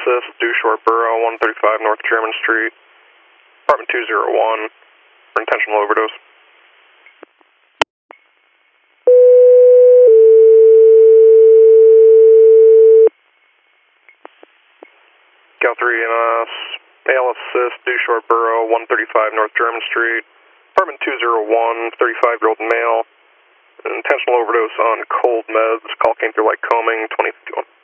assist, due Short Borough, 135 North German Street, apartment 201, for intentional overdose. Cal 3 EMS, AL assist, due Short Borough, 135 North German Street, apartment 201, 35-year-old male, intentional overdose on cold meds. Call came through like combing, 2051.